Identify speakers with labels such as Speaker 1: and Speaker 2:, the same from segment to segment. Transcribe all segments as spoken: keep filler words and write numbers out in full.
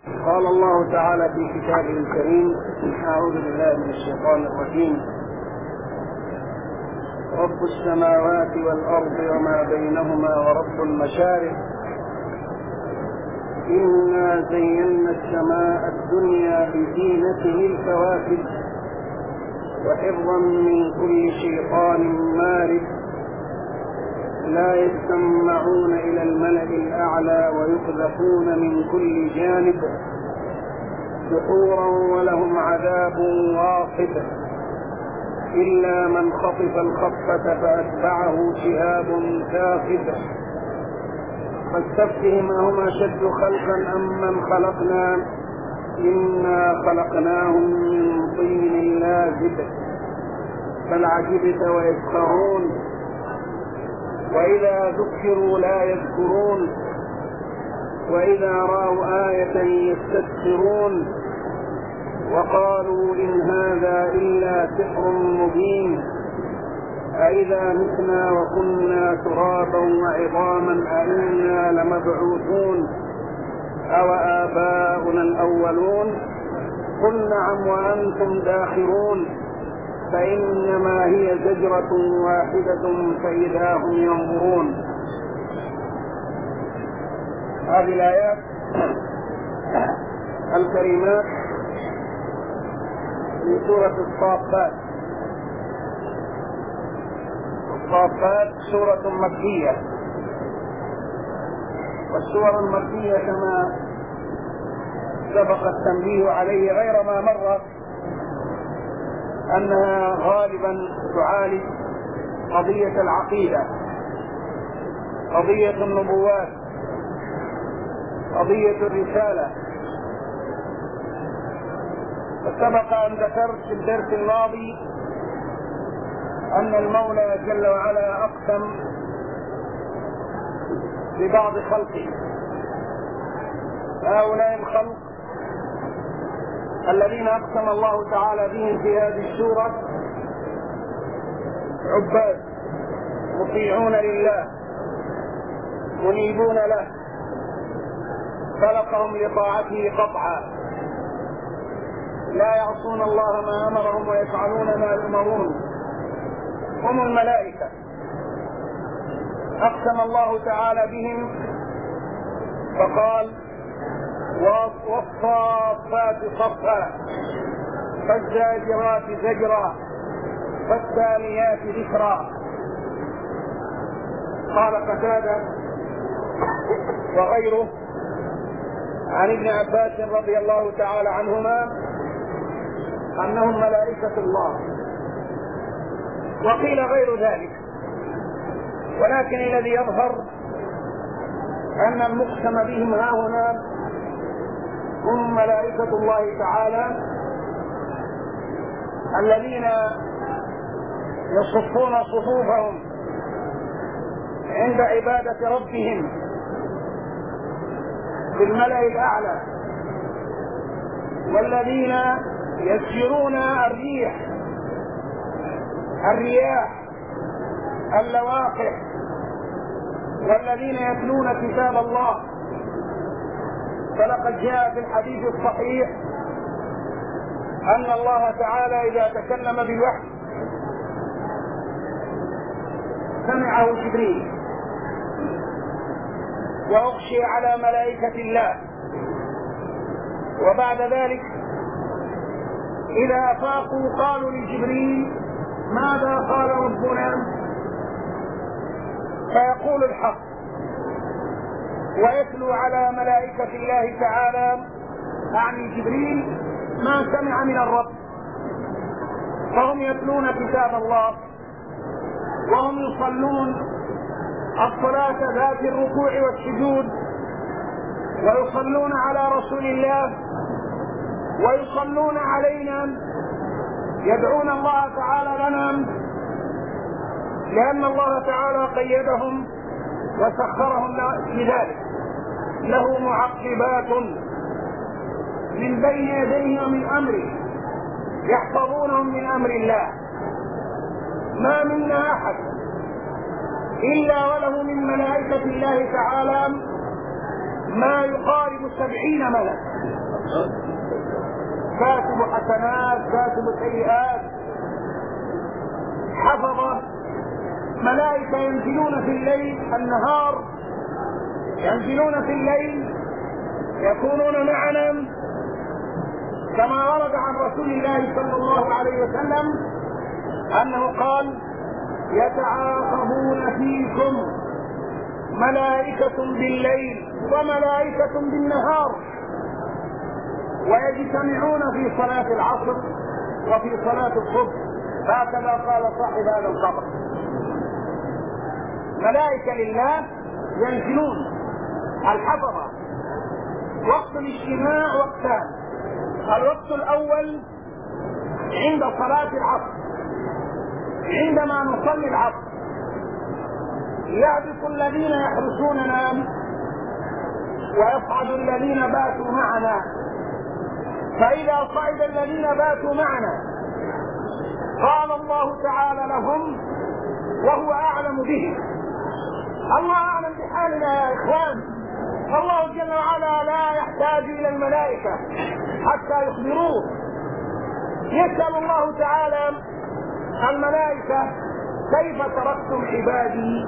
Speaker 1: قال الله تعالى في كتابه الكريم: أعوذ بالله من الشيطان الرجيم. رب السماوات والأرض وما بينهما ورب المشارق، إنا زينا السماء الدنيا بزينة الكواكب وحفظا من كل شيطان مارد، لا يسمعون إلى الملأ الأعلى ويقذفون من كل جانب دحورا ولهم عذاب واصب، إلا من خطف الخطفة فأتبعه شهاب ثاقب، فاستفتهم أهم أشد خلقا أم من خلقنا إنا خلقناهم من طين لازب، بل عجبت ويسخرون وإذا ذكروا لا يذكرون وإذا رأوا آية يستسخرون وقالوا إن هذا إلا سحر مبين، أإذا متنا وكنا ترابا وعظاما أإنا لمبعوثون أو آباؤنا الأولون، قل نعم وأنتم داخرون، فإنما هي زجرة واحدة فإذا هم ينظرون. هذه الآيات الكريمات من سورة الصافات. الصافات سورة مكية، والسور المكية كما سبق التنبيه عليه غير ما مر أنها غالبا تعالج قضية العقيدة، قضية النبوات، قضية الرسالة. فسبق أن ذكرت في الدرس الماضي أن المولى جل وعلا أقسم ببعض خلقه، هؤلاء الخلق الذين أقسم الله تعالى بهم في هذه السورة عباد مطيعون لله منيبون له، خلقهم لطاعته قطعا، لا يعصون الله ما أمرهم ويفعلون ما يؤمرون، هم الملائكة. أقسم الله تعالى بهم فقال: والصافات صفا فالزاجرات زجرا فالتاليات ذكرا. قال قتادة وغيره عن ابن عباس رضي الله تعالى عنهما أنهم ملائكة الله، وقيل غير ذلك، ولكن الذي يظهر أن المقسم بهم هاهنا هم ملائكة الله تعالى الذين يصفون صفوفهم عند عبادة ربهم في الملأ الأعلى، والذين يسيرون الريح الرياح اللواقح، والذين يتلون كتاب الله. فلقد جاء في الحديث الصحيح أن الله تعالى إذا تكلم بالوحي سمعه جبريل وأغشي على ملائكة الله، وبعد ذلك إذا أفاقوا قالوا لجبريل: ماذا قال ربنا؟ فيقول الحق، ويتلو على ملائكة الله تعالى أعني جبريل ما سمع من الرب، فهم يتلون كتاب الله وهم يصلون الصلاة ذات الركوع والسجود، ويصلون على رسول الله ويصلون علينا، يدعون الله تعالى لنا، لأن الله تعالى قيدهم وسخرهم لذلك. له معقبات من بين يديه ومن أمره يحفظونهم من أمر الله، ما منا أحد إلا وله من ملائكة الله تعالى ما يقارب سبعين ملك، كاتب حسنات كاتب سيئات، حفظة، ملائكة ينزلون في الليل النهار، ينزلون في الليل يكونون معنا، كما ورد عن رسول الله صلى الله عليه وسلم أنه قال: يتعاقبون فيكم ملائكة بالليل وملائكة بالنهار، ويجتمعون في صلاة العصر وفي صلاة الصبح، هكذا قال صاحب هذا القبر. ملائكة لله ينزلون. الحفظة وقت الاجتماع وقتان: الوقت الأول عند صلاة العصر، عندما نصلي العصر يهبط الذين يحرسوننا ويصعد الذين باتوا معنا، فإذا صعد الذين باتوا معنا قال الله تعالى لهم وهو أعلم بهم. الله أعلم بحالنا يا إخوان. الله جل وعلا لا يحتاج إلى الملائكة حتى يخبروه. يسأل الله تعالى الملائكة: كيف تركتم عبادي؟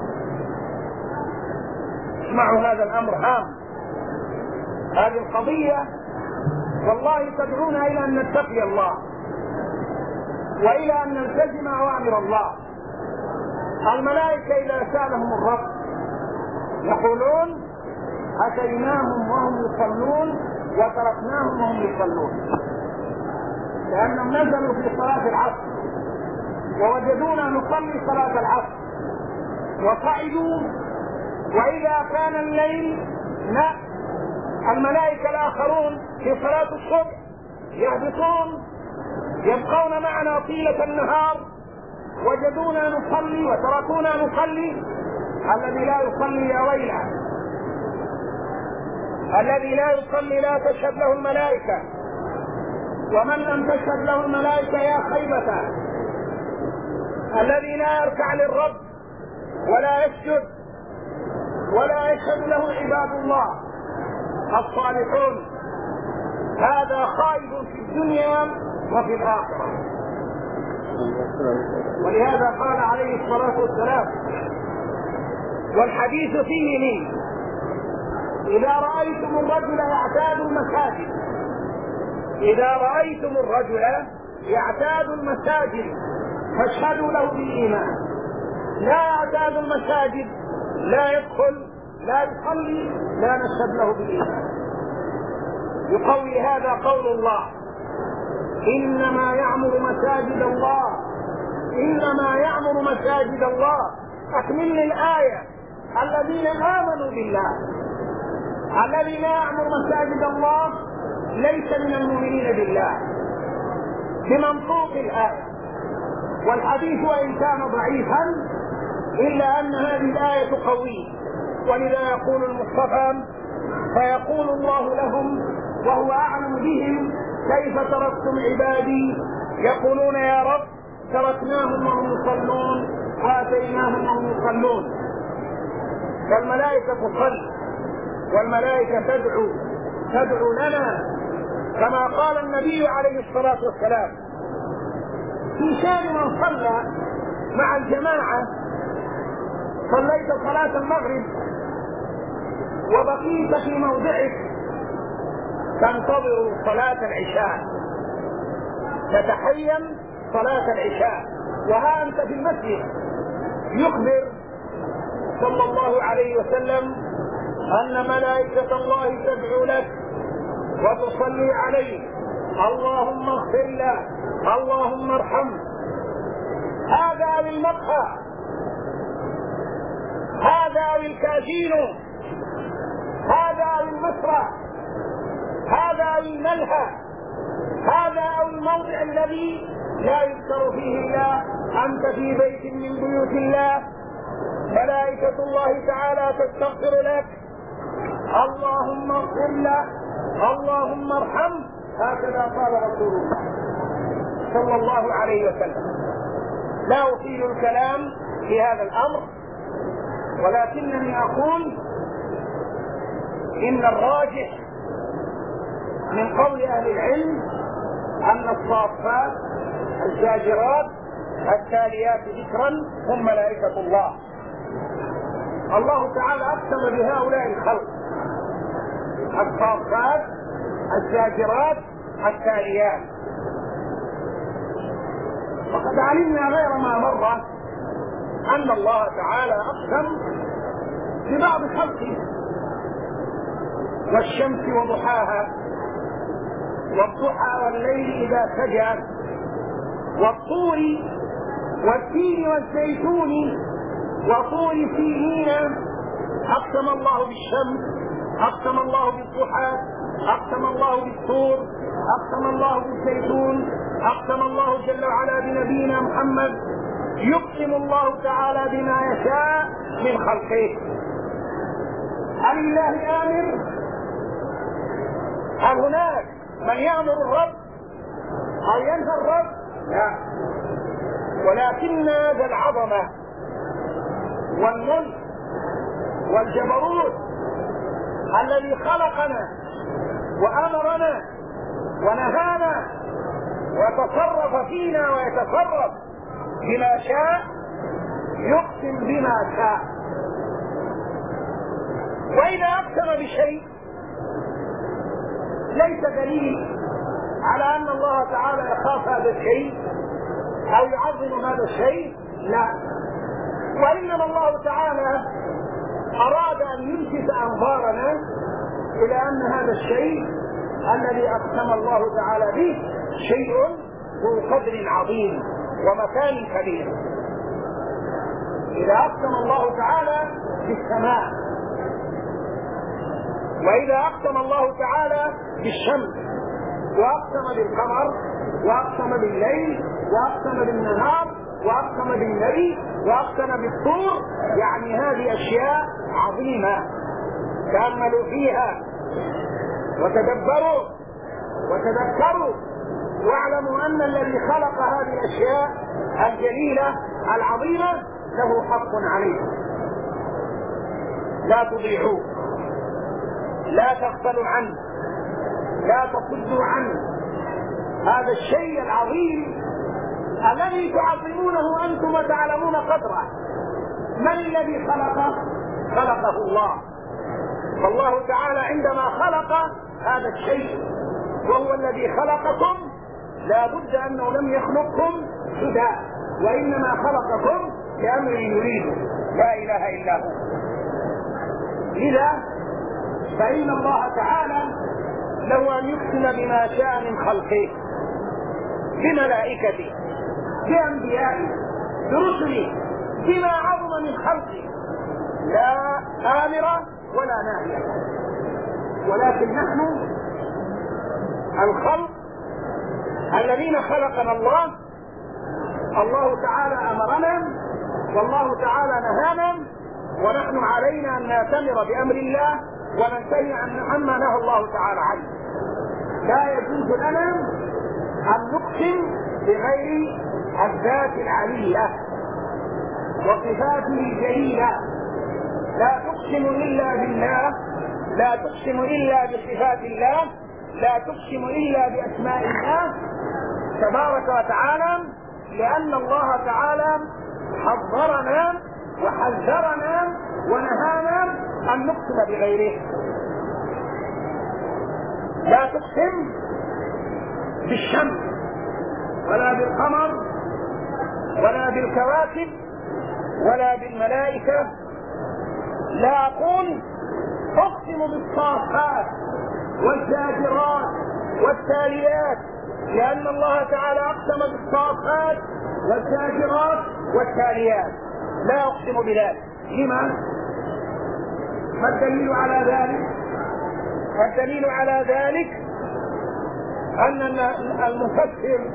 Speaker 1: اسمعوا، هذا الأمر هام. هذه القضية والله تدعونا إلى أن نتقي الله وإلى أن نلتزم أوامر الله. الملائكة إذا سألهم الرب يقولون: أتيناهم وهم يصلون وتركناهم وهم يصلون، لأنهم نزلوا في صلاة العصر ووجدونا نصلي صلاة العصر وصعدوا، وإذا كان الليل لا، الملائكة الآخرون في صلاة الصبح يهبطون يبقون معنا طيلة النهار، وجدونا نصلي وتركونا نصلي. الذي لا يصلي يا ويله، الذي لا يصلي لا تشهد له الملائكة، ومن لم تشهد له الملائكة يا خيبته. الذي لا يركع للرب ولا يسجد ولا يشهد له عباد الله الصالحون، هذا خائب في الدنيا وفي الآخرة. ولهذا قال عليه الصلاة والسلام، والحديث فيه لي: إذا رأيتم الرجل يعتاد المساجد إذا رأيتم الرجل يعتاد المساجد فاشهدوا له بالإيمان. لا يعتاد المساجد، لا يدخل، لا يصلي، لا نشهد له بالإيمان. يقوي هذا قول الله: إنما يعمر مساجد الله إنما يعمر مساجد الله. أكمل لي الآية: الذين آمنوا بالله. الذي لا يعمر مساجد الله ليس من المؤمنين بالله بمنطوق الآية. والحديث وإن كان ضعيفا إلا أن هذه الآية تقويه. ولذا يقول المصطفى: فيقول الله لهم وهو أعلم بهم: كيف تركتم عبادي؟ يقولون: يا رب تركناهم وهم يصلون وآتيناهم وهم يصلون. فالملائكة تصلي والملائكة تدعو تدعو لنا، كما قال النبي عليه الصلاة والسلام في شان من صلى مع الجماعة: صليت صلاة المغرب وبقيت في موضعك تنتظر صلاة العشاء، تتحين صلاة العشاء، وها أنت في المسجد. يخبر صلى الله عليه وسلم أن ملائكة الله تدعو لك وتصلي عليه: اللهم اغفر له، اللهم ارحمه. هذا للمقهى، هذا للكازينو، هذا للمسرح، هذا للملهى، هذا الموضع الذي لا يذكر فيه الله. أنت في بيت من بيوت الله، ملائكة الله تعالى تستغفر لك: اللهم اغفر له، اللهم ارحمه. هكذا قال رسول الله صلى الله عليه وسلم. لا أطيل الكلام في هذا الأمر، ولكنني أقول إن الراجح من قول أهل العلم أن الصافات الزاجرات التاليات ذكرا هم ملائكة الله. الله تعالى أقسم بهؤلاء الخلق، الصافات الزاجرات التاليات. وقد علمنا غير ما مر أن الله تعالى أقسم ببعض خلقه، والشمس وضحاها، والضحى والليل إذا سجى، والطور والتين والزيتون وطور سينين. أقسم الله بالشمس، أقسم الله بالضحى، أقسم الله بالطور، أقسم الله بالزيتون، أقسم الله جل وعلا بنبينا محمد. يقسم الله تعالى بما يشاء من خلقه. هل لله آمر؟ هل هناك من يأمر الرب أو ينهى الرب؟ لا، ولكن ذا العظمة والملك والجبروت الذي خلقنا وأمرنا ونهانا وتصرف فينا ويتصرف بما شاء يقسم بما شاء. وإذا أقسم بشيء ليس دليل على أن الله تعالى يخاف هذا الشيء أو يعظم هذا الشيء، لا، وإنما الله تعالى أراد أن يلفت أنظارنا إلى أن هذا الشيء الذي أقسم الله تعالى به شيء ذو قدر عظيم ومكان كبير. إذا أقسم الله تعالى بالسماء، وإذا أقسم الله تعالى بالشمس، وأقسم بالقمر، وأقسم بالليل، وأقسم بالنهار، وأقسم بالليل، وأقسم بالطور، يعني هذه أشياء عظيمة. تأملوا فيها وتدبروا وتذكروا واعلموا أن الذي خلق هذه الأشياء الجليلة العظيمة له حق عليكم. لا تضيعوه، لا تغفلوا عنه، لا تصدوا عنه. هذا الشيء العظيم الذي تعظمونه أنتم وتعلمون قدره، من الذي خلقه؟ خلقه الله. فالله تعالى عندما خلق هذا الشيء وهو الذي خلقكم لا بد أنه لم يخلقكم سدى، وإنما خلقكم لأمر يريده، لا إله إلا هو. لذا فإن الله تعالى له أن يقسم بما شاء من خلقه، بملائكته، بأنبيائه، برسله، بما عظم من خلقه، لا آمرة ولا ناهية. ولكن نحن الخلق الذين خلقنا الله، الله تعالى أمرنا والله تعالى نهانا، ونحن علينا أن نأتمر بأمر الله وننتهي عما نهى الله تعالى عنه. لا يجوز لنا أن نقسم بغير الذات العلية وصفاته الجليلة. لا تقسم إلا بالله، لا تقسم إلا بصفات الله، لا تقسم إلا بأسماء الله تبارك وتعالى، لأن الله تعالى حذرنا وحذرنا ونهانا أن نقسم بغيره. لا تقسم بالشمس ولا بالقمر ولا بالكواكب ولا بالملائكة. لا أقول أقسم بالصافات والزاجرات والتاليات، لأن الله تعالى أقسم بالصافات والزاجرات والتاليات، لا أقسم بذلك. لما؟ ما الدليل على ذلك؟ الدليل على ذلك أن المفسر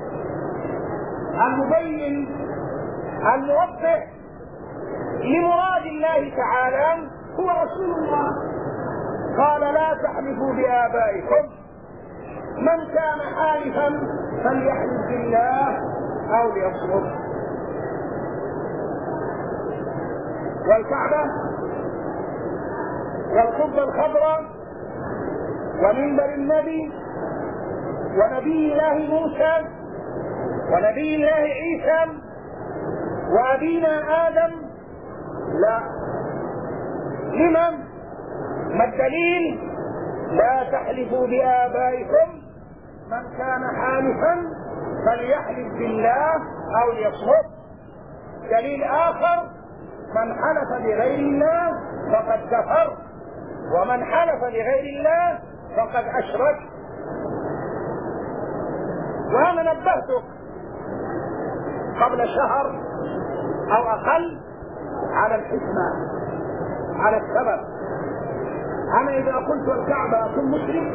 Speaker 1: المبين الموضح لمراد الله تعالى هو رسول الله. قال لا تحلفوا بآبائكم، من كان حالفا فليحلف بالله أو ليصمت. والكعبة والقبة الخضراء ومنبر النبي ونبي الله موسى ونبي الله عيسى وأبينا آدم؟ لا. لمن؟ ما الدليل؟ لا تحلفوا بآبائكم، من كان حالفا فليحلف بالله أو ليصمت. دليل آخر: من حلف بغير الله فقد كفر، ومن حلف بغير الله فقد أشرك. وأنا نبهتك قبل شهر أو أقل على الحكمة، على السبب. أنا إذا قلت الكعبة أكون مشرك،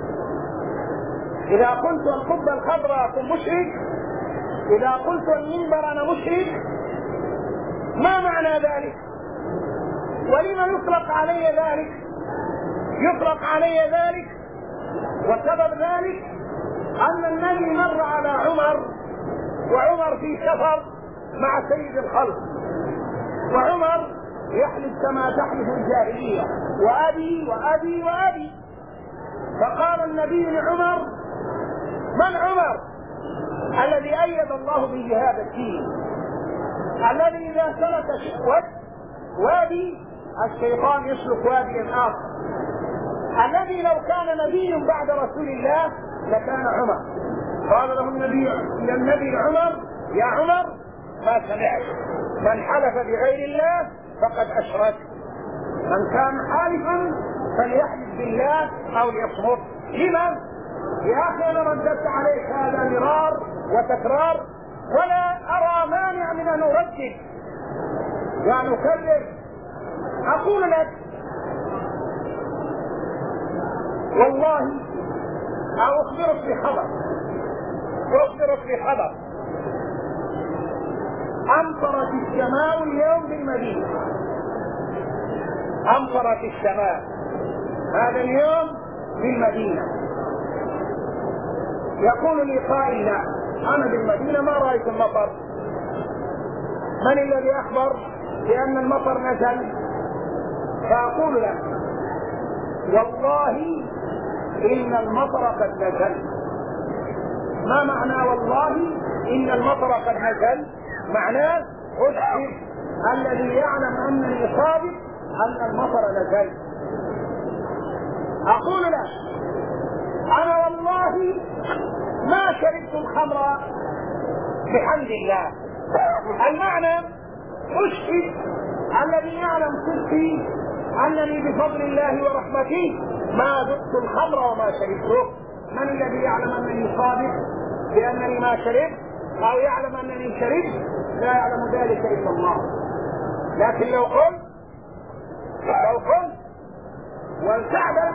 Speaker 1: إذا قلت القبة الخضراء أكون مشرك، إذا قلت المنبر أنا مشرك. ما معنى ذلك؟ ولما يطلق علي ذلك؟ يطلق علي ذلك وسبب ذلك أن النبي مر على عمر، وعمر في سفر مع سيد الخلق، وعمر يحلف كما تحلف الجاهلية: وأبي وأبي وأبي. فقال النبي لعمر: من عمر؟ الذي أيد الله به هذا الدين، الذي إذا سلك وادي الشيطان يسلك واديا آخر، الذي لو كان نبي بعد رسول الله لكان عمر. قال له النبي للنبي لعمر: يا عمر، ما سمعت، من حلف بغير الله فقد أشرك، من كان حالفا فليحلف بالله أو ليصمت. لما؟ يا أخي أنا رددت عليك هذا مرار وتكرار، ولا أرى مانع من أن أردد وأن أكرر. أقول لك والله، أو أخبرك بخبر وأخبرك بخبر أمطرت السماء اليوم بالمدينة، أمطرت السماء هذا اليوم بالمدينة. يقول لي قائل: لا، أنا بالمدينة ما رأيت المطر. من الذي أخبر بأن المطر نزل؟ فأقول له: والله إن المطر قد نزل. ما معنى والله إن المطر قد نزل؟ معناه أشهد الذي يعلم أنني صادق أن المطر نزل. أقول له: أنا والله ما شربت الخمر بحمد الله. المعنى أشهد الذي يعلم صدقي أنني بفضل الله ورحمته ما ذقت الخمر وما شربته. من الذي يعلم أنني صادق بأنني ما شربت، أو يعلم أنني شربت؟ لا يعلم ذلك إلا الله. لكن لو قلت لو قلت والكعبة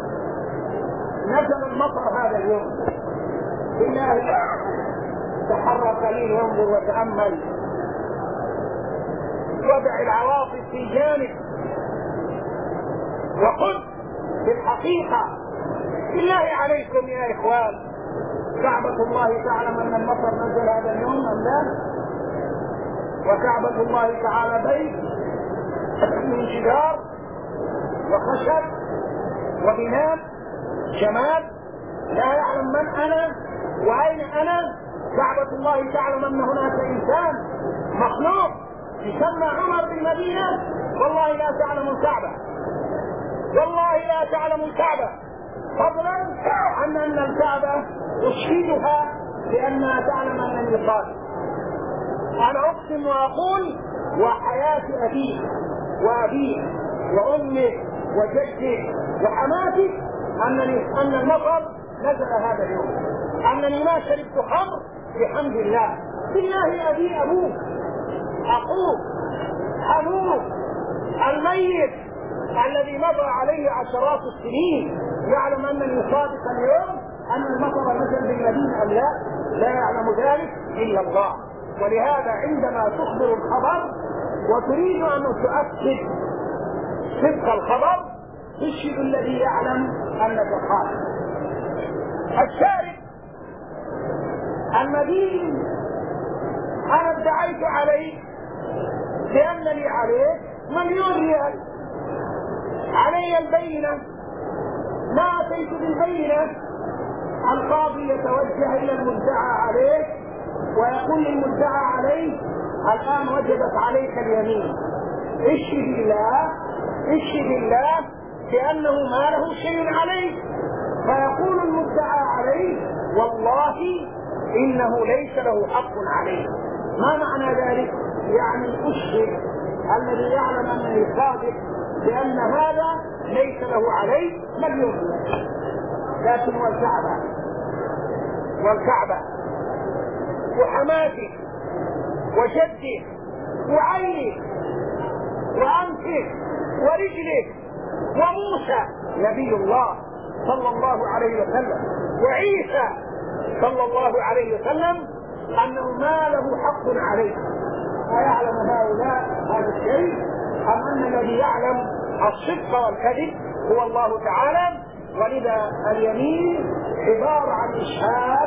Speaker 1: نزل المطر هذا اليوم، بالله تحرك لي وانظر وتأمل، وضع العواطف في جانب، وقل بالحقيقة بالله عليكم يا إخوان، كعبة الله تعلم أن المطر نزل هذا اليوم أم لا؟ وكعبة الله تعالى بيت من جدار وخشب وبناء جمال، لا يعلم من أنا وأين أنا. كعبة الله تعلم أن هناك إنسان مخلوق يسمى عمر بالمدينة، والله لا تعلم الكعبة، والله لا تعلم الكعبة، فضلا عن أن الكعبة أشهدها بأنها تعلم أنني صادق. أنا أقسم وأقول وحياة أبيك وأبيك وأمك وجدك وحماتك أنني أن المطر نزل هذا اليوم، أنني ما شربت خمر بحمد الله. بالله أبي أبوك أخوك حنوك الميت الذي مضى عليه عشرات السنين يعلم أنني صادق اليوم أن المطر نزل بالمدينة أم لا؟ لا يعلم ذلك إلا الله. ولهذا عندما تخبر الخبر وتريد أن تؤكد صدق الخبر تشهد الذي يعلم أنك صادق. الشارع المدين أنا ادعيت عليه بأن لي عليه مليون ريال، علي البينة، ما اتيت بالبينه القاضي يتوجه الى المدعى عليه ويقول للمدعى عليه الان وجبت عليك اليمين، اشهد الله اشهد الله بانه ما له شيء عليه. فيقول المدعى عليه والله انه ليس له حق عليه. ما معنى ذلك؟ يعني اشهد الذي يعلم انني صادق بان هذا ليس له عليه مليون. لكن والكعبه والكعبه وحماتك وجدك وعينك وانفك ورجلك وموسى نبي الله صلى الله عليه وسلم وعيسى صلى الله عليه وسلم انه ما له حق عليه. أيعلم هؤلاء هذا الشيء ام ان الذي يعلم الصدق والكذب هو الله تعالى؟ ولذا اليمين عباره عن اشهاد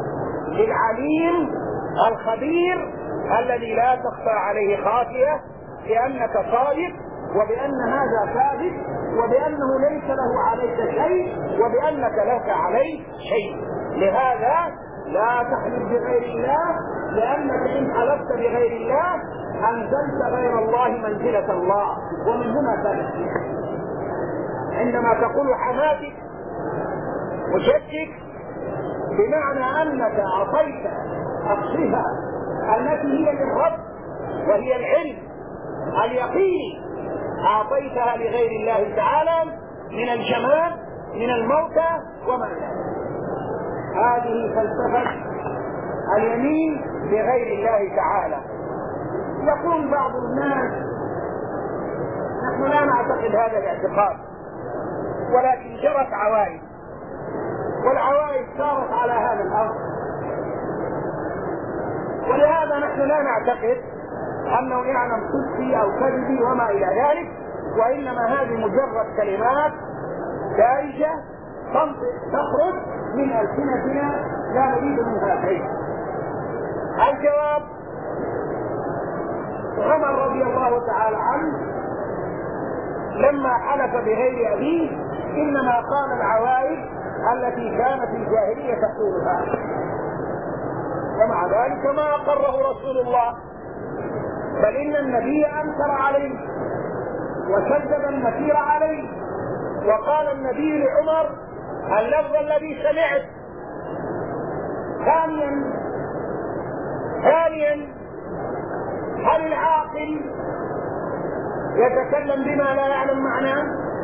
Speaker 1: للعليم الخبير الذي لا تخفى عليه خافيه بانك صادق وبان هذا كاذب وبانه ليس له عليك شيء وبانك لك عليه شيء. لهذا لا تحلف بغير الله، لانك ان حلفت بغير الله انزلت غير الله منزله الله. ومن هنا ثبت عندما تقول حماتك وجدك بمعنى انك اعطيت الصفه التي هي للرب وهي العلم اليقيني اعطيتها لغير الله تعالى من الجمال من الموتى وما ذلك. هذه فلسفه اليمين بغير الله تعالى. يقول بعض الناس نحن لا نعتقد هذا الاعتقاد ولكن جرت عوائد والعوائد صارت على هذا الارض، ولهذا نحن لا نعتقد انه يعلم صدقي او كذبي وما الى ذلك، وانما هذه مجرد كلمات دارجه تخرج من السنتنا لا نريد منها شيء. الجواب عمر رضي الله تعالى عنه لما حلف بغير ابيه انما قال العوائد التي كانت الجاهليه تقولها، ومع ذلك ما اقره رسول الله، بل ان النبي انكر عليه وشدد النكير عليه. وقال النبي لعمر اللفظ الذي سمعت. ثانيا ثانيا هل العاقل يتكلم بما لا يعلم معناه؟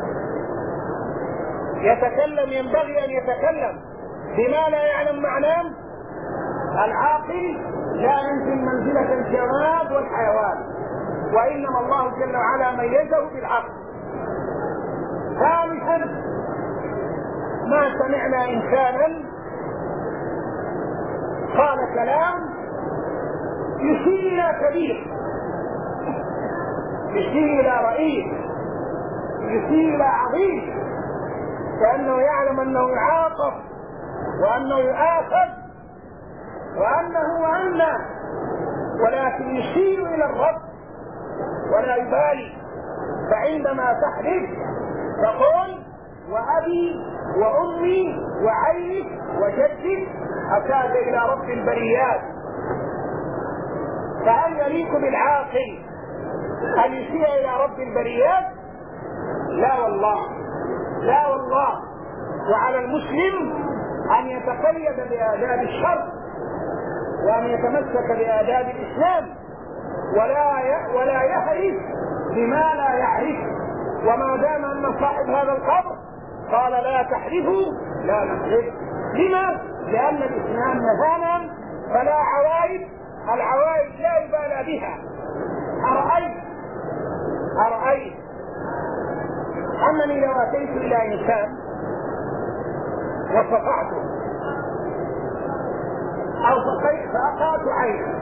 Speaker 1: يتكلم ينبغي ان يتكلم بما لا يعلم معناه. العاقل لا ينزل منزله الجماد والحيوان، وانما الله جل وعلا ميزه بالعقل. ثالثا ما سمعنا انسانا قال كلام يشير الى كبير، يشير الى رئيس، يشير الى عظيم، كانه يعلم انه يعاقب وانه يؤاخذ وانه وانه، ولكن يشير الى الرب ولا يبالي. فعندما تحلف تقول وابي وامي وعينك وجدك اتاك الى رب البريات. فهل يليق بالعاقل ان يشير الى رب البريات؟ لا والله، لا والله. وعلى المسلم ان يتقيد بآداب الشرع وان يتمسك بآداب الاسلام ولا ولا يحرف بما لا يعرف. وما دام ان صاحب هذا القبر قال لا تحرفوا لا نحرف. لما؟ لان الاسلام نهانا فلا عوائد، العوائد لا يبالى بها. ارايت ارايت انني لو اتيت الى انسان وصفعته او فقعت عينه،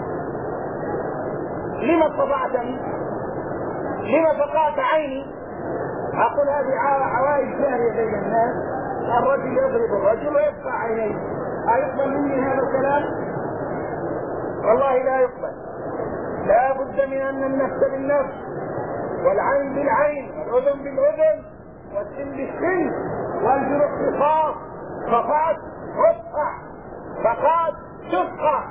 Speaker 1: لما صفعتني؟ لما فقعت عيني؟ اقول هذه عوائد جاريه بين الناس، الرجل يضرب الرجل ويقطع عينيه، ايقبل مني هذا الكلام؟ والله لا يقبل. لا بد من ان النفس بالنفس والعين بالعين والاذن بالاذن والسن بالسن والجروح قصاص، فقد رفع، فقد شفقة.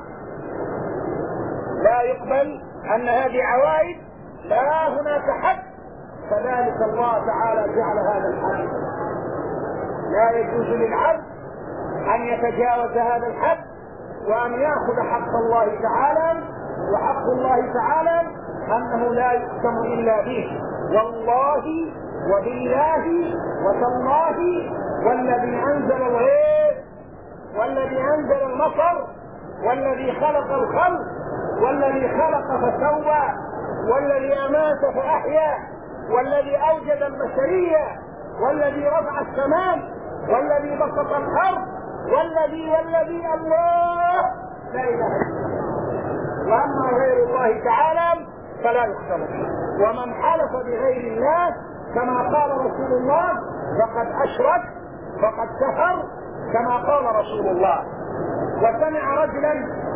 Speaker 1: لا يقبل أن هذه عوائد، لا هناك حد. كذلك الله تعالى جعل هذا الحد. لا يجوز للعبد أن يتجاوز هذا الحد وأن يأخذ حق الله تعالى، وحق الله تعالى أنه لا يقسم إلا به. والله وبالله وتالله والذي أنزل الغيث والذي أنزل المطر والذي خلق الخلق والذي خلق فسوى والذي أمات فأحيا والذي أوجد البشرية والذي رفع السماء والذي بسط الأرض والذي والذي الله لا إله إلا الله. وأما غير الله تعالى فلا يقسم. ومن حلف بغير الله كما قال رسول الله فقد أشرك، فقد كفر، كما قال رسول الله. وسمع رجلا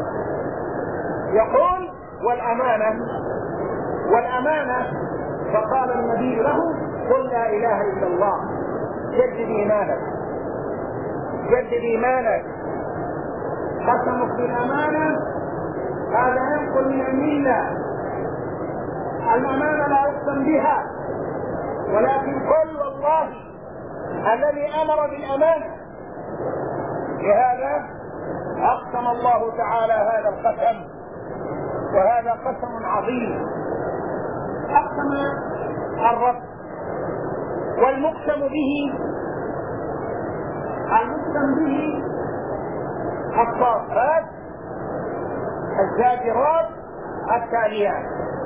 Speaker 1: يقول والأمانة والأمانة، فقال النبي له قل لا إله إلا الله. جدد إيمانك، جدد إيمانك. قسمك بالأمانة هذا ينقل من الملة. الأمانة لا يقسم بها، ولكن قل والله الذي أمر بالأمانة. لهذا أقسم الله تعالى هذا القسم، وهذا قسم عظيم. أقسم الرب. والمقسم به، المقسم به الصافات الزاجرات التاليات.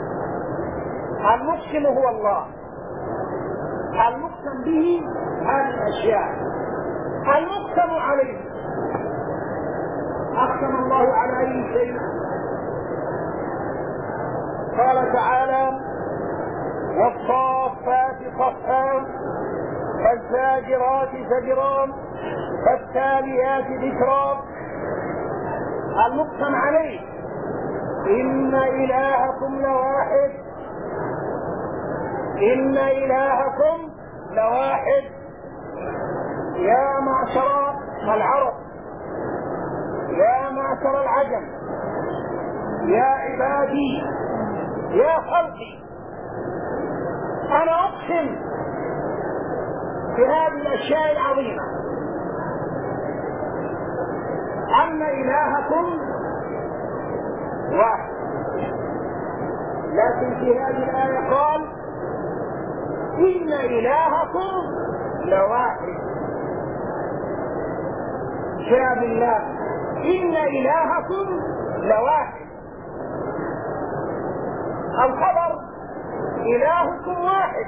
Speaker 1: المقسم هو الله، المقسم به هذه الأشياء، المقسم عليه. أقسم الله على أي شيء؟ قال تعالى والصافات صفا فالزاجرات زجرا فالتاليات ذكرا. المقسم عليه إن إلهكم لواحد، إن إلهكم لواحد. يا معشر العرب، يا معشر العجم، يا عبادي، يا خلقي، أنا أقسم بهذه الأشياء العظيمة أن إلهكم واحد. لكن في هذه الآية قال إن إلهكم لواحد. جاء بالله إن إلهكم لواحد. الخبر إلهكم واحد.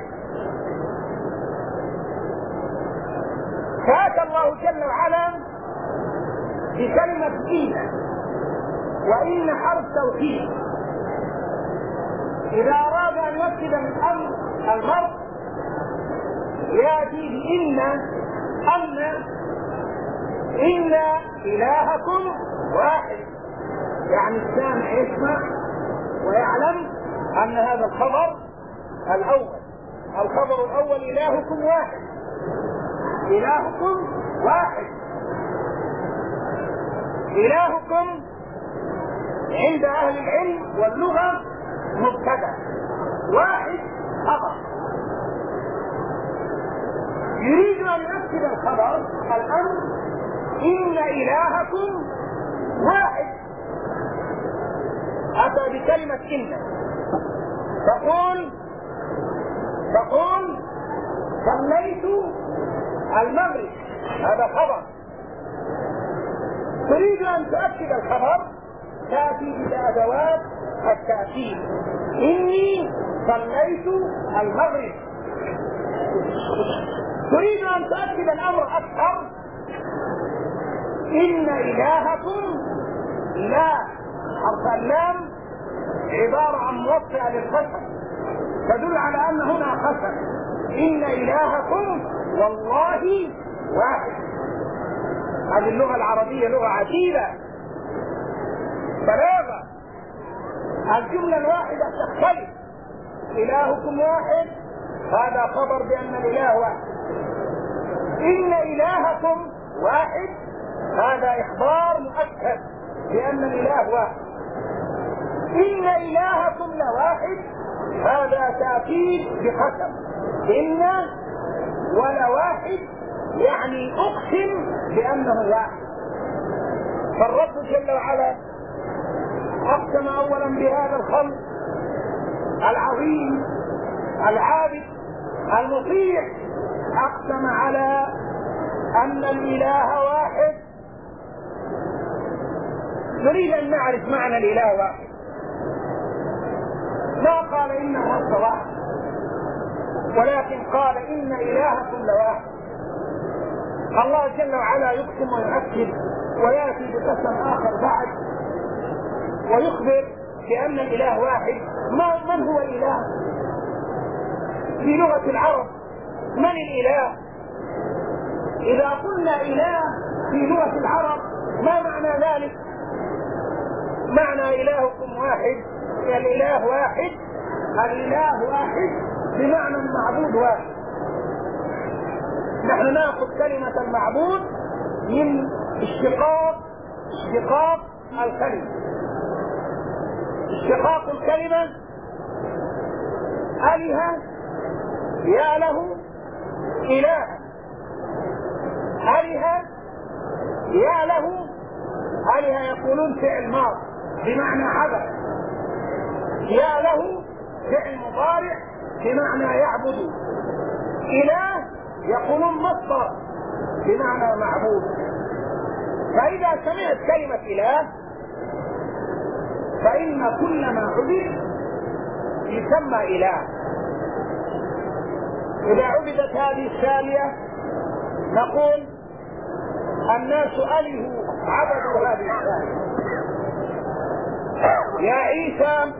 Speaker 1: فأتى الله جل وعلا بكلمة إن، وإن حرف توكيد. إذا أراد أن يكتب الأمر المرء يأتي بإن، أن إن إلهكم واحد، يعني السامع يسمع ويعلم أن هذا الخبر الأول. الخبر الأول إلهكم واحد، إلهكم واحد. إلهكم عند أهل العلم واللغة مبتدأ، واحد خبر. يريد أن يكتب الخبر الأمر إن إلهكم واحد. أتى بكلمة إن. تقول تقول صليت المغرب، هذا خبر. تريد أن تؤكد الخبر تأتي بأدوات التأكيد. إني صليت المغرب. تريد أن تؤكد الأمر أكثر. إن إلهكم لا، حرف اللام عبارة عن موطئة للقسم تدل على أن هنا قسم. إن إلهكم والله واحد. هذه اللغة العربية لغة عديدة بلاغة. الجملة الواحدة تختلف. إلهكم واحد، هذا خبر بأن الإله واحد. إن إلهكم واحد، هذا إخبار مؤكد بأن الإله واحد. إن إلهكم لواحد، هذا تأكيد بقسم. إن ولواحد يعني أقسم بأنه واحد. فالرب جل وعلا أقسم أولا بهذا الخلق العظيم العابد المطيع، أقسم على أن الإله واحد. نريد أن نعرف معنى الإله واحد. ما قال إن الرب واحد، ولكن قال إن إلهكم لواحد. الله جل وعلا يقسم ويؤكد ويأتي بقسم آخر بعد ويخبر بأن الإله واحد. ما من هو الإله؟ في لغة العرب من الإله؟ إذا قلنا إله في لغة العرب ما معنى ذلك؟ معنى إلهكم واحد، الإله واحد، الإله واحد بمعنى المعبود واحد. نحن نأخذ كلمة المعبود من اشتقاق اشتقاق الكلمة. اشتقاق الكلمة آلهة يأله إله، آلهة يأله، آلهة يقولون فعل ماض بمعنى عبد، يأله فعل مضارع بمعنى يعبد، إله يقولون مصدر بمعنى معبود. فإذا سمعت كلمة إله فإن كل ما عبد يسمى إله. إذا عبدت هذه الثانية نقول الناس ألهوا عبدوا هذه الثانية. يا عيسى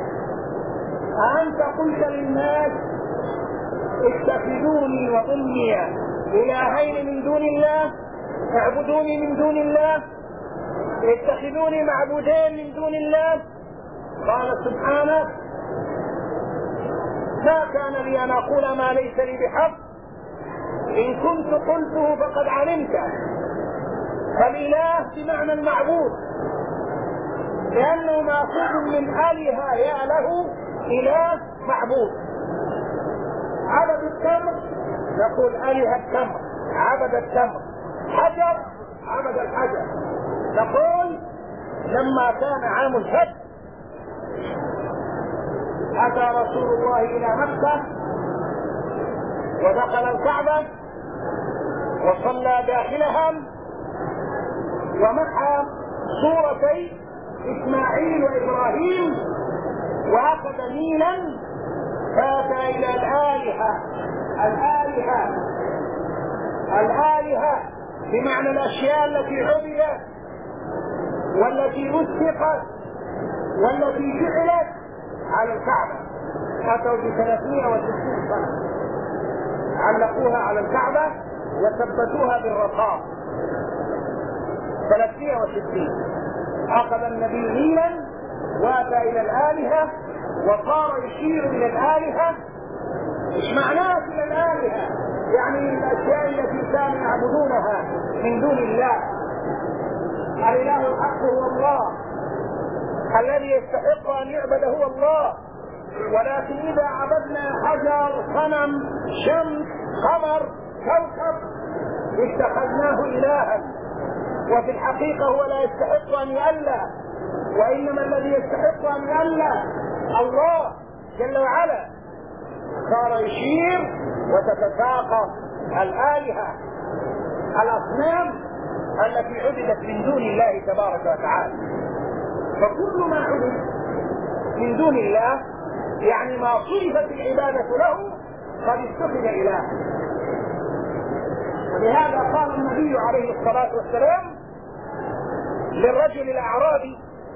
Speaker 1: أأنت قلت للناس اتخذوني وأمي إلهين من دون الله، اعبدوني من دون الله، اتخذوني معبودين من دون الله؟ قال سبحانه ما كان لي أن أقول ما ليس لي بحق، إن كنت قلته فقد علمته. فالإله بمعنى المعبود، لأنه مأخوذ من آلهة يأله إله معبود. عبد التمر نقول آلهة التمر، عبد التمر. حجر عبد الحجر. نقول لما كان عام الفتح أتى رسول الله إلى مكة ودخل الكعبة وصلى داخلها ومحى صورتي إسماعيل وإبراهيم وأخذ ميلا فأتى إلى الآلهة. الآلهة الآلهة بمعنى الأشياء التي عبدت والتي وثقت والتي جعلت على الكعبة. أتوا بثلاثمائة وستين سنة علقوها على الكعبة وثبتوها بالرصاص. ثلاثمائة وستين. أخذ النبي ميلا وأتى إلى الآلهة وصار يشير إلى الآلهة. إيش معناه إلى الآلهة؟ يعني الأشياء التي كانوا يعبدونها من دون الله. الإله الحق هو الله، الذي يستحق أن يعبد هو الله. ولكن إذا عبدنا حجر، صنم، شمس، قمر، كوكب اتخذناه إلها، وفي الحقيقة هو لا يستحق أن يؤله، وإنما الذي يستحق أن يؤله الله جل وعلا. صار يشير وتتساقط الآلهة الأصنام التي عبدت من دون الله تبارك وتعالى. فكل ما عبد من دون الله يعني ما صرفت العبادة له قد اتخذ إله. ولهذا قال النبي عليه الصلاة والسلام للرجل الأعرابي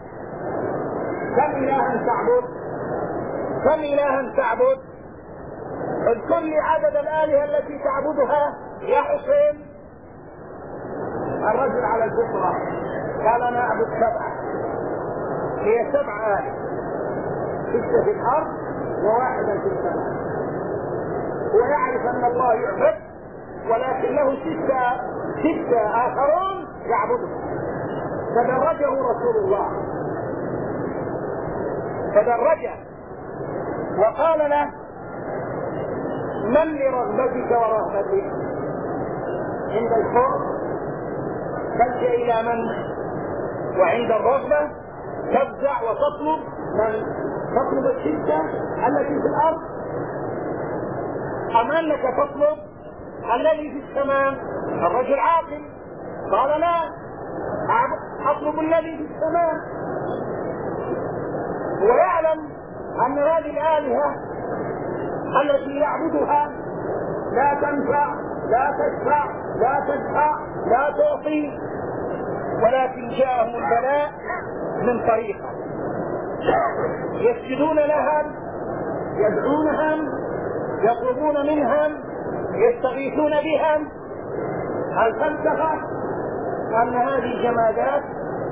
Speaker 1: كم إلها تعبد؟ كم إلها تعبد؟ اذكر لي عدد الآلهة التي تعبدها يا حسين. الرجل على الفطرة قال أنا أعبد سبعة. هي سبع آلهة، ستة في الأرض وواحدة في السماء. هو يعرف أن الله يعبد ولكن له ستة ستة آخرون يعبدون. فدرجه رسول الله، فدرجه وقال له: من لرغبتك ورهبتك؟ عند الخوف تلجأ إلى من؟ وعند الرغبة تفزع وتطلب من؟ تطلب الشدة التي في الأرض أم أنك تطلب الذي في السماء؟ الرجل عاقل قال: لا، أطلب الذي في السماء. ويعلم أن هذه الآلهة التي يعبدها لا تنفع لا تشفع لا تدفع لا تعطي، ولكن جاءهم البلاء من طريقة يسجدون لها، يدعونها، يطلبون منها، يستغيثون بها. الفلسفة أن هذه جمادات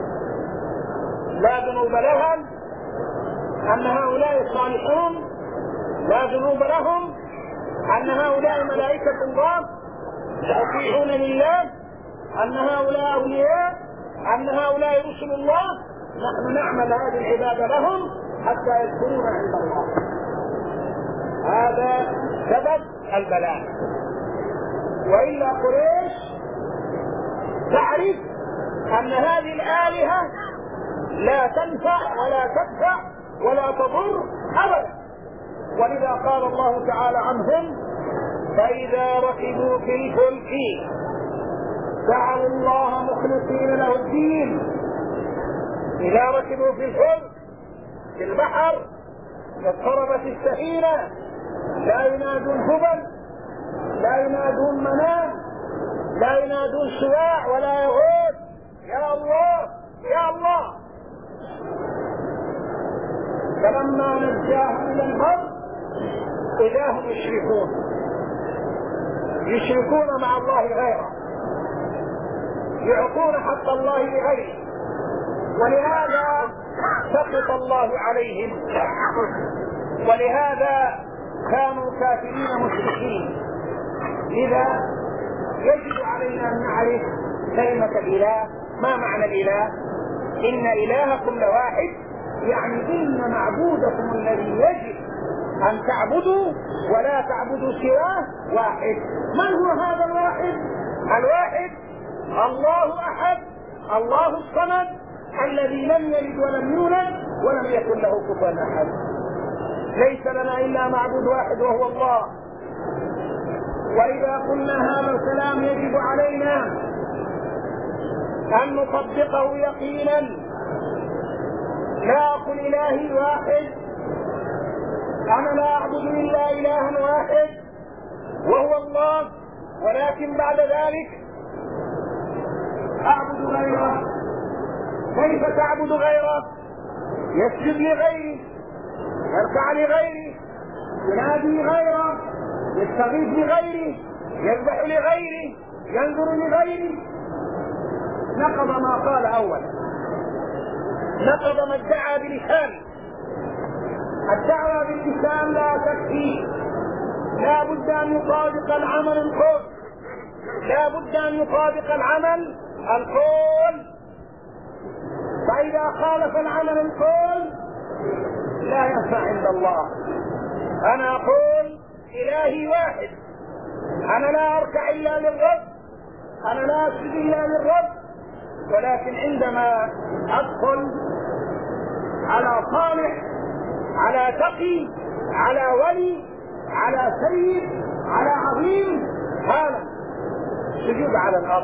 Speaker 1: لا ذنوب لها، أن هؤلاء الصالحون لا ذنوب لهم، أن هؤلاء ملائكة الله يطيعون لله، أن هؤلاء أولياء، أن هؤلاء رسل الله. نحن نعمل هذه العبادة لهم حتى يذكرون عند الله. هذا سبب البلاء. وإلا قريش تعرف أن هذه الآلهة لا تنفع ولا تدفع ولا تضر أبدا، ولذا قال الله تعالى عنهم: فإذا ركبوا في الفلك دعوا الله مخلصين له الدين. إذا ركبوا في الفلك في البحر اضطربت السفينة، لا ينادون هبل، لا ينادون منام، لا ينادون سواع ولا يغوث يا الله يا الله. فلما نجاهم إلى البر إذا هم يشركون يشركون مع الله غيره، يعطون حق الله لغيره، ولهذا سخط الله عليهم، ولهذا كانوا كافرين مشركين. لذا يجب علينا أن نعرف كلمة الإله. ما معنى الإله؟ إن إلهكم لواحد، يعني إن معبودكم الذي يجب أن تعبدوا ولا تعبدوا سواه واحد. من هو هذا الواحد؟ الواحد الله أحد، الله الصمد، الذي لم يلد ولم يولد ولم يكن له كفوا أحد. ليس لنا إلا معبود واحد وهو الله. وإذا قلنا هذا الكلام يجب علينا أن نطبقه يقينا. لا أقل إلهي واحد، أنا لا أعبد إلا إلها واحد وهو الله، ولكن بعد ذلك أعبد غيره. كيف تعبد غيره؟ يسجد لغيري، يركع لغيري، ينادي غيره، يستغيث لغيري، يذبح لغيري، ينظر لغيري. نقض ما قال أولا، نقض ما ادعى بلسانه. الدعوة باللسان لا تكفي، لا بد أن يطابق العمل القول، لا بد أن يطابق العمل القول. فإذا خالف العمل القول لا ينفع عند الله. أنا أقول إلهي واحد، أنا لا أركع إلا للرب، أنا لا أسجد إلا للرب، ولكن عندما أدخل على صالح، على تقي، على ولي، على سيد، على عظيم، هذا سجود على الأرض.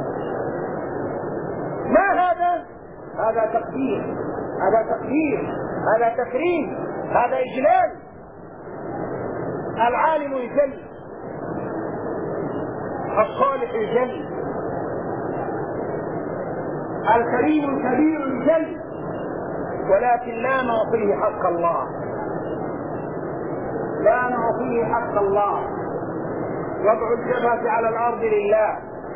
Speaker 1: ما هذا؟ هذا تقدير، هذا تقدير، هذا تكريم، هذا إجلال. العالم يجل، الصالح يجل، الكريم الكبير يجل، ولكن لا نعطيه حق الله، لا نعطيه حق الله. وضع الجبهة على الأرض لله،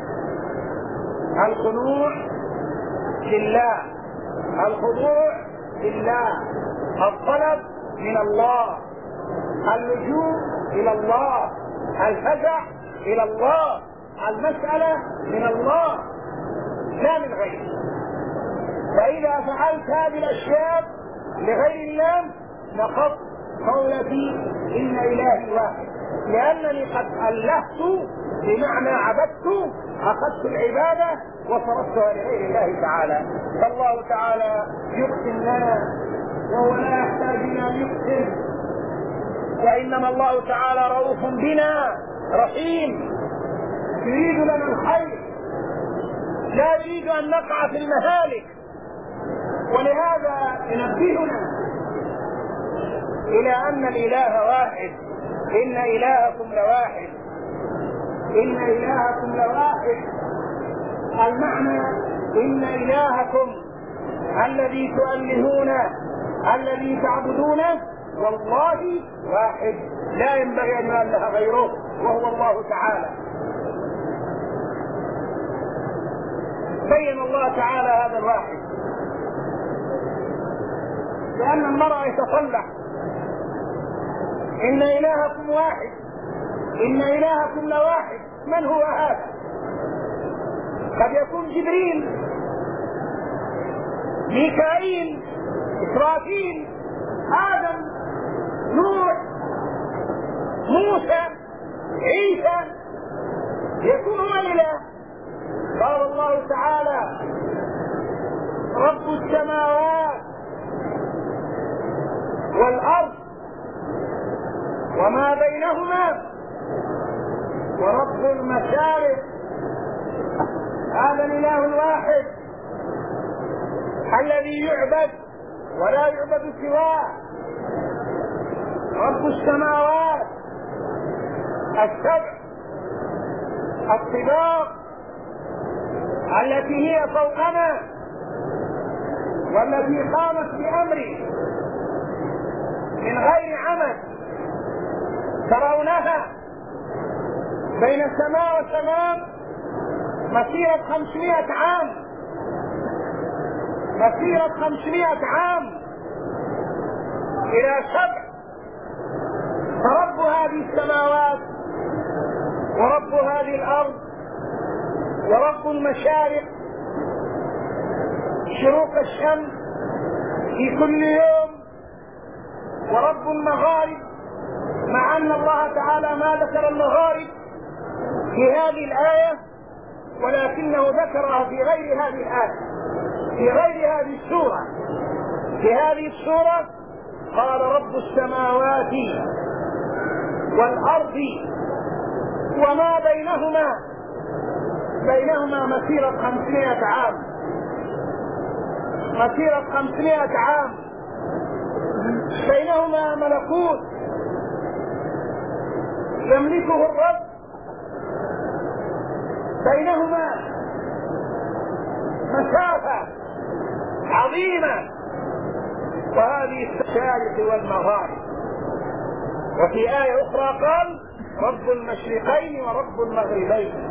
Speaker 1: الخنوع لله، الخضوع لله، الطلب من الله، اللجوء إلى الله، الفزع إلى الله، المسألة من الله لا من غيره. فإذا فعلت هذه الأشياء لغير الله نقضت قولتي إن إلهي واحد، لأنني قد ألهت بمعنى عبدت، أخذت العبادة وصرفتها لغير الله تعالى. فالله تعالى يقسم لنا وهو لا يحتاج إلى أن يقسم، وإنما الله تعالى رؤوف بنا رحيم، يريد لنا الخير، لا يريد أن نقع في المهالك. ولهذا ينبهنا إلى أن الإله واحد، إن إلهكم لواحد، إن إلهكم لواحد. المعنى إن إلهكم الذي تؤلهونه الذي تعبدونه والله واحد، لا ينبغي أن يؤله غيره، وهو الله تعالى. بين الله تعالى هذا الواحد، لأن المرء يتصلح. إن إلهكم واحد، إن إلهكم لواحد. من هو هذا؟ قد يكون جبريل، ميكائيل، إسرافيل، آدم، نوح، موسى، عيسى، يكون هو الإله. قال الله تعالى رب السماوات والأرض وما بينهما ورب المشارق. هذا الإله الواحد الذي يعبد ولا يعبد سواه. رب السماوات السبع الطباق التي هي فوقنا والتي قامت بأمري من غير عمد، ترونها بين السماء والسماء مسيرة خمسمائة عام، مسيرة خمسمائة عام إلى سبع. فرب هذه السماوات ورب هذه الأرض ورب المشارق، شروق الشمس في كل يوم، ورب المغارب، مع أن الله تعالى ما ذكر المغارب في هذه الآية، ولكنه ذكرها في غير هذه الآية، في غير هذه السورة. في هذه السورة قال رب السماوات والأرض وما بينهما، بينهما مسيرة خمسمائة عام، مسيرة خمسمائة عام، بينهما ملكوت يملكه الرب، بينهما مسافة عظيمة، وهذه المشارق والمغارب. وفي آية أخرى قال رب المشرقين ورب المغربين،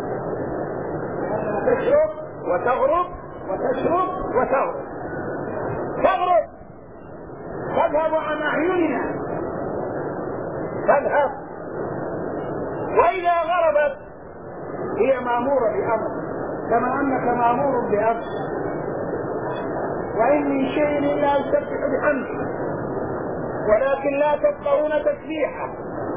Speaker 1: تشرق وتغرب وتشرق وتغرب، تغرب تذهب عن أعيننا، تذهب، وإذا غربت هي مأمورة بأمر، كما أنك مأمور بأمر. وإن من شيء إلا يسبح بحمده ولكن لا تفقهون تسبيحه.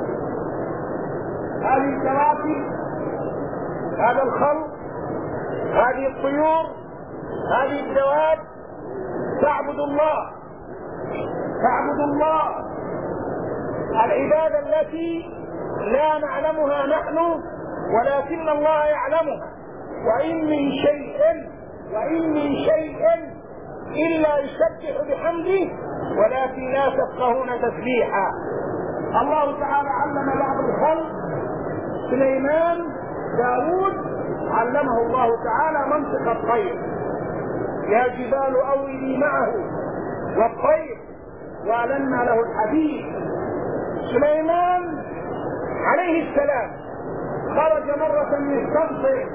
Speaker 1: هذه الكواكب، هذا الخلق، هذه الطيور، هذه الدواب تعبد الله، تعبد الله العبادة التي لا نعلمها نحن ولكن الله يعلمها. وإن من شيء وإن من شيء إلا يسبح بحمده ولكن لا تفقهون تسبيحا. الله تعالى علم بعض الخلق، سليمان، داود، علمه الله تعالى منطق الطير، يا جبال أوبي معه والطير وألنا له الحديد. سليمان عليه السلام خرج مرة يستنصر،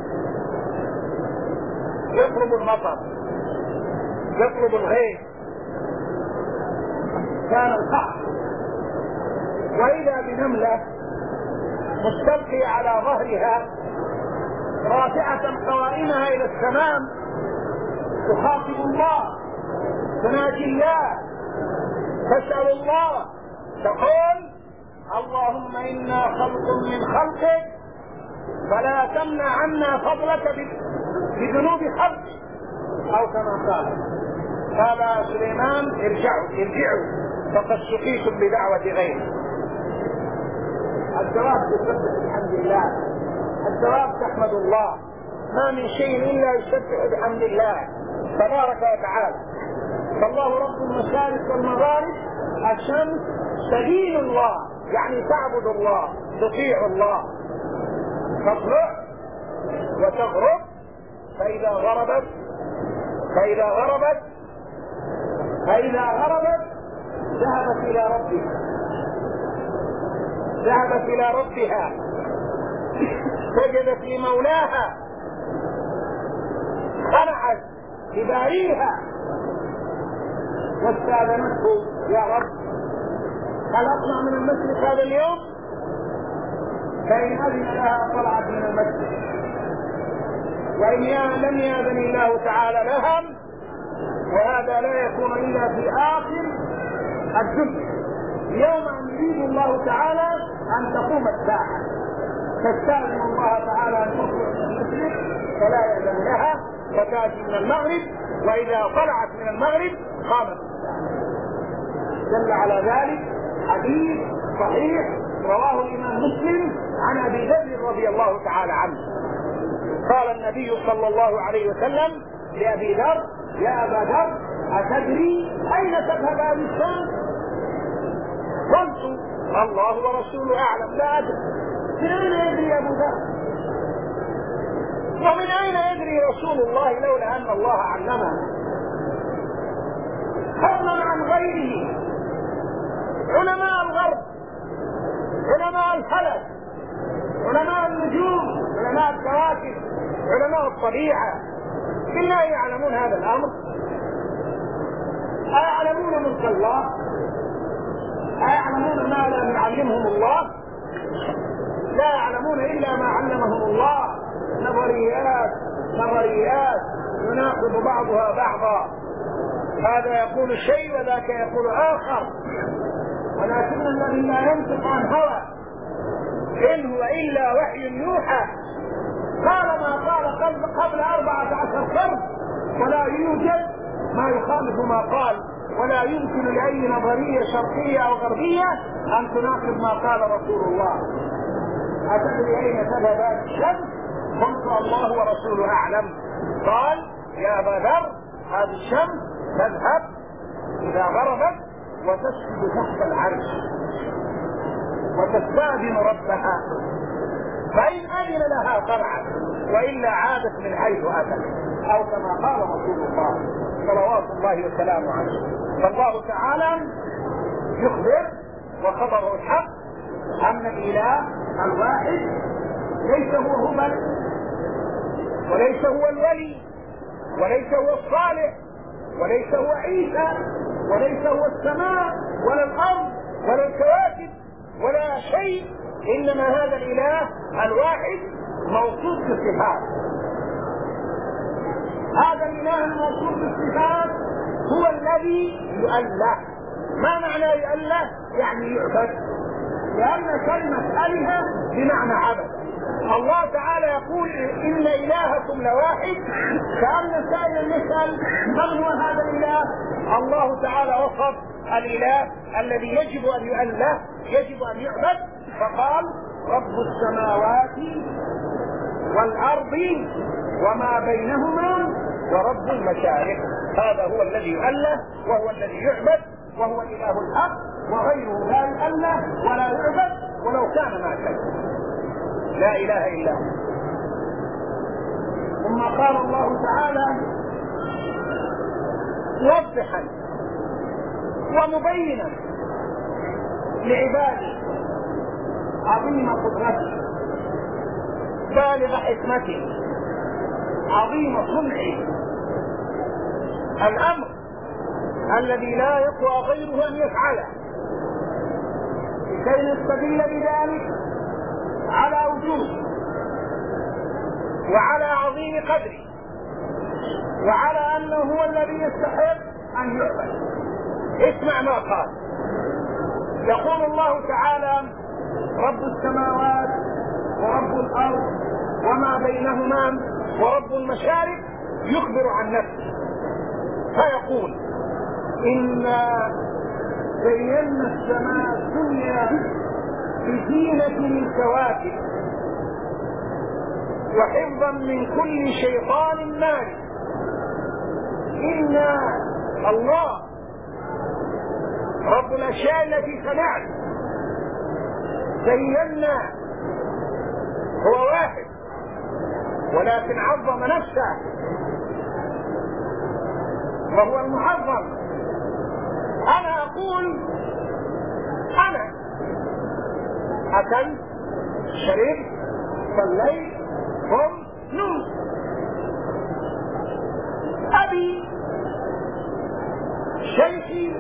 Speaker 1: يطلب المطر، يطلب الغيث، كان القحط، وإذا بنملة مستلقية على ظهرها رافعة قوائمها إلى السماء تخاطب الله، تناجي الله، تسأل الله، تقول اللهم إنا خلق من خلقك فلا تمنع عنا فضلك بذنوب خلقك، أو كما قال قال سليمان ارجعوا ارجعوا فقد سقيتم بدعوة غيره. الجواب تسبح بحمد الله، الجواب تحمد الله، ما من شيء إلا يسبح بحمد الله تبارك وتعالى. فالله رب المشارق والمغارب، الشمس سبيل الله يعني تعبد الله تطيع الله، تطلع وتغرب، فإذا غربت فإذا غربت فإذا غربت ذهبت إلى ربها ذهبت إلى ربها سجدت لمولاها، خلعت بباريها واستاذنته يا رب هل أطلع من المسجد هذا اليوم؟ فإن أذن لها طلعت من المسجد، وإن لم يأذن الله تعالى لها، وهذا لا يكون إلا في آخر الدنيا، يوم أن يريد الله تعالى أن تقوم الساعة تستأذن الله تعالى أن تطلع من المسجد فلا يأذن لها فتأتي من المغرب، وإذا طلعت من المغرب قامت الساعة. دل على ذلك حديث صحيح رواه الإمام مسلم عن أبي ذر رضي الله تعالى عنه، قال النبي صلى الله عليه وسلم لأبي ذر يا أبا ذر أتدري أين تذهب هذه الشمس؟ قلت الله ورسوله أعلم لا أدري. من أين يدري أبو ذر؟ ومن أين يدري رسول الله لولا أن الله علمه؟ فضلا عن غيره علماء الغرب، علماء الفلك، علماء النجوم، علماء الكواكب، علماء الطبيعة، بالله يعلمون هذا الأمر؟ أيعلمون ملك الله؟ أيعلمون ما لا يعلمهم الله؟ لا يعلمون إلا ما علمهم الله، نظريات نظريات يناقض بعضها بعضا، هذا يقول شيء وذاك يقول آخر، ولكن الذي لا ينطق عن هوى إن هو إلا وحي يوحى قال ما قال قبل أربعة عشر قرن، ولا يوجد ما يخالف ما قال، ولا يمكن لأي نظرية شرقية أو غربية أن تناقض ما قال رسول الله. أتدري أين تذهب هذه الشمس؟ قلت الله ورسوله أعلم. قال يا أبا ذر هذه الشمس تذهب إذا غربت وتسجد تحت العرش وتستأذن ربها، فإن أذن لها طلعت وإلا عادت من حيث أتت، أو كما قال رسول الله صلوات الله وسلامه عليه. فالله تعالى يخبر وخبره الحق أن الإله الواحد ليس هو هبل، وليس هو الولي، وليس هو الصالح، وليس هو عيسى، وليس هو السماء ولا الأرض ولا الكواكب ولا شيء، إنما هذا الإله الواحد موصوف بالصفات. هذا الإله الموصوف بالصفات هو الذي يؤله. ما معنى يؤله؟ يعني يعبد، لأن كلمة أله بمعنى عبد. الله تعالى يقول إن إلهكم لواحد، كأن سائلا يسأل من هو هذا الإله؟ الله تعالى وصف الإله الذي يجب أن يؤله، يجب أن يعبد، فقال رب السماوات والأرض وما بينهما ورب المشارق. هذا هو الذي يؤله وهو الذي يعبد وهو الإله الحق، وغيره لا يؤله ولا يعبد ولو كان ما كان، لا إله إلا هو. ثم قال الله تعالى موضحا ومبينا لعباده عظيم قدرته، بالغ حكمته، عظيم صنعه، الأمر الذي لا يقوى غيره أن يفعله، لكي نستدل بذلك على وجوه وعلى عظيم قدره وعلى أنه هو الذي يستحق أن يعبد. اسمع ما قال. يقول الله تعالى: رب السماوات ورب الأرض وما بينهما ورب المشارق، يخبر عن نفسه فيقول: إنا زينا السماء الدنيا بزينة الكواكب وحفظا من كل شيطان مارد. إنا الله رب الأشياء التي صنعت زينا، هو واحد ولكن عظم نفسه وهو المعظم. أنا أقول أنا أكلت شربت صليت قمت نمت. أبي شيخي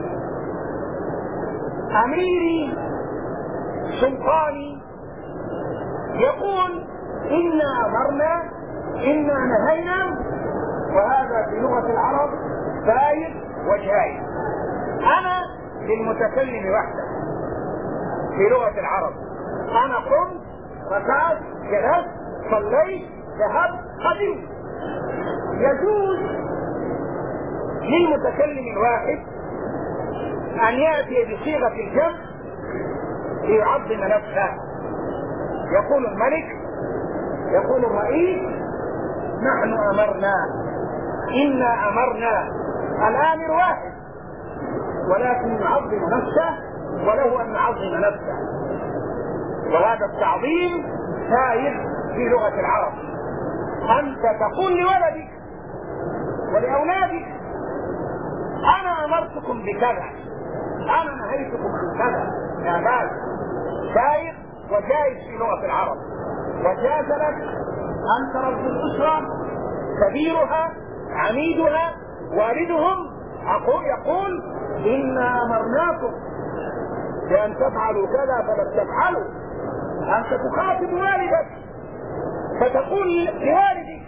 Speaker 1: أميري سلطاني يقول: إنا أمرنا إنا نهينا، وهذا في لغة العرب فايد وجائز. أنا للمتكلم وحده في لغة العرب. أنا قمت ركعت جلست صليت ذهبت قدمت. يجوز للمتكلم الواحد أن يأتي بصيغة الجمع ليعظم نفسه. يقول الملك، يقول الرئيس: نحن أمرنا، إنا أمرنا. الآمر واحد ولكن يعظم نفسه وله أن يعظم نفسه، وهذا التعظيم سائر في لغة العرب. أنت تقول لولدك ولأولادك: أنا أمرتكم بكذا، أنا نهيتكم عن كذا. لا بأس، سائر وجائز في لغة العرب. وجاز لك أنت رب الأسرة كبيرها عميدها والدهم أقول يقول: إنا أمرناكم بأن تفعلوا كذا فلم تفعلوا. أنت تخاطب والدك فتقول لوالدك: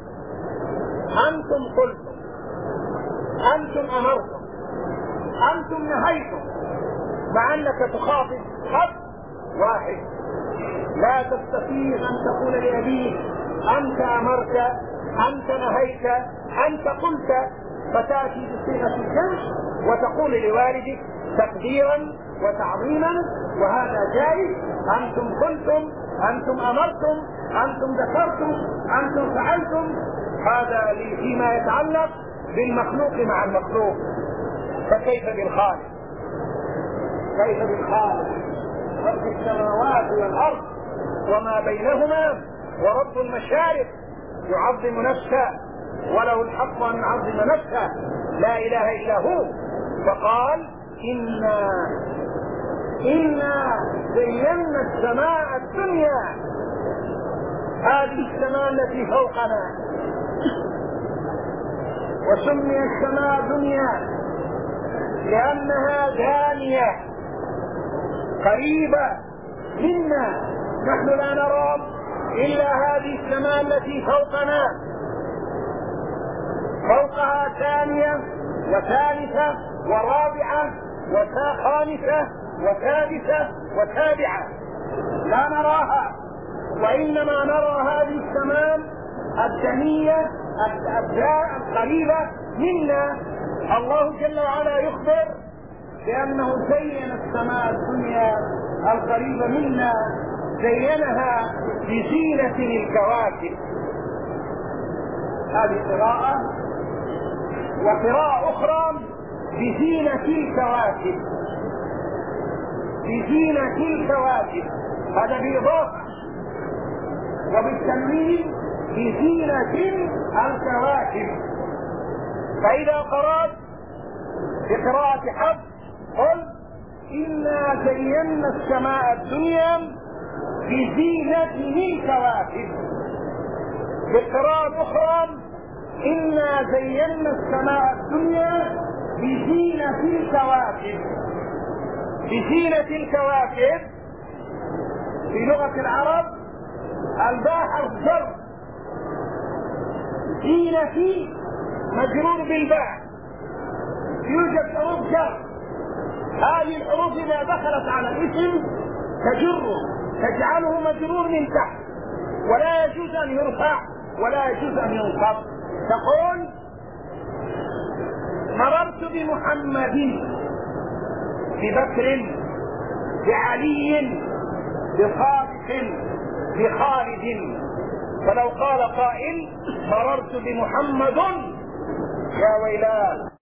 Speaker 1: أنتم قلتم، أنتم أمرتم، أنتم نهيتم، مع أنك تخاطب أب واحد. لا تستطيع أن تقول لأبيك: أنت أمرت، أنت نهيت، أنت قلت، فتأتي بصيغة الجمع وتقول لوالدك تقديرا وتعظيما، وهذا جائز. أنتم قلتم، أنتم أمرتم، أنتم ذكرتم، أنتم فعلتم. هذا فيما يتعلق بالمخلوق مع المخلوق. فكيف بالخالق؟ كيف بالخالق رب السماوات والأرض وما بينهما ورب المشارق؟ يعظم نفسه وله الحق أن يعظم نفسه، لا إله إلا هو. فقال: إنا إنا زينا السماء الدنيا، هذه السماء التي فوقنا. وسمي السماء دنيا لأنها دانية قريبة منا، نحن لا نرى إلا هذه السماء التي فوقنا، فوقها ثانية وثالثة ورابعة وخامسة وسادسة وسابعة، لا نراها، وإنما نرى هذه السماء الدنية القريبة منا. الله جل وعلا يخبر بأنه زين السماء الدنيا القريبة منا، زينها بزينة الكواكب. هذه قراءة، وقراءة أخرى بزينة الكواكب، بزينة الكواكب، هذا بإضافة، وبالتنوين بزينة الكواكب. فإذا قرأت بقراءة حفص قل: إنا زينا السماء الدنيا بزينة الكواكب. بقراءة أخرى: إنا زينا السماء الدنيا بزينة الكواكب. بزينة الكواكب في لغة العرب الباء حرف جر، حين في مجرور بالباء، يوجد حروف جر، هذه الحروف إذا دخلت على الاسم تجره، تجعله مجرور من تحت، ولا يجوز أن يرفع ولا يجوز أن ينصب. تقول مررت بمحمد، ببكر، بعلي، بصادق، بخالد. فلو قال قائل مررت بمحمد، يا ويلاه